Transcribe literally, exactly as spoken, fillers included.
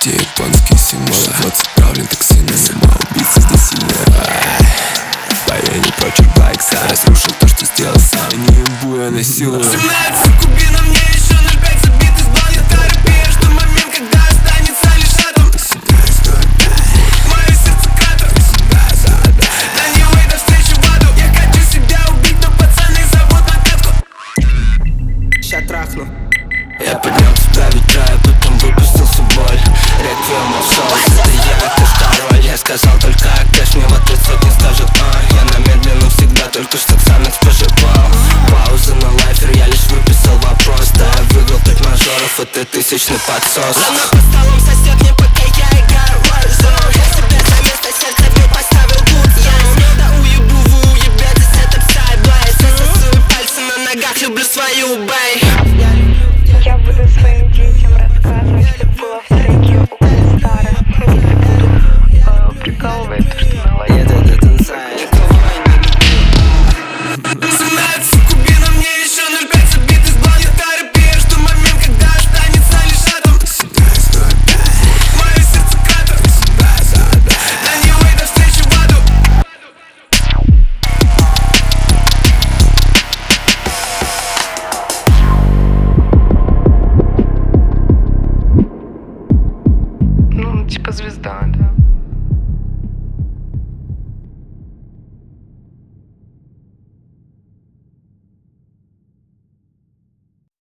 Все японские символы, двадцать правлен токсины. Сама убийца здесь сильная. Поверь, не прочь байкса. Разрушил то, что сделал сам. Не ебу я насилую. семнадцать куби на мне, еще ноль пять забит из блоня терапия. Жду момент, когда останется лишь атом. Мое сердце кратер. На него и до встречи в аду. Я хочу себя убить, но пацаны зовут на катку. Ща трахну. Я поднял тебя ветра, я потом выпустился боль. Реквием офсоус, это я, ты король. Я сказал только кэш, мне в ответ сотни скажут а. Я на медленном всегда, только что Ксанакс пожевал. Пауза на лайфер, я лишь выписал вопрос. Да, я выиграл пять мажоров, и ты тысячный подсос. За мной по столам сосед, не пока я играю Warzone. Я себе за место сердца мне поставил гуд. Я с меда уебу, вы уебетесь, это псай-блайс. Я сосую пальцы на ногах, люблю свою бэй. Я буду своим детям рассказывать, что было в треке у Кристары. Буду э, прикалывать, что мелодия. семнадцать куби на мне, еще ноль пять забит из блоня терапия. Жду момент, когда останется лишь атом. Мое сердце кратер. На него и до встречи в аду. Ну, типа звезда, да.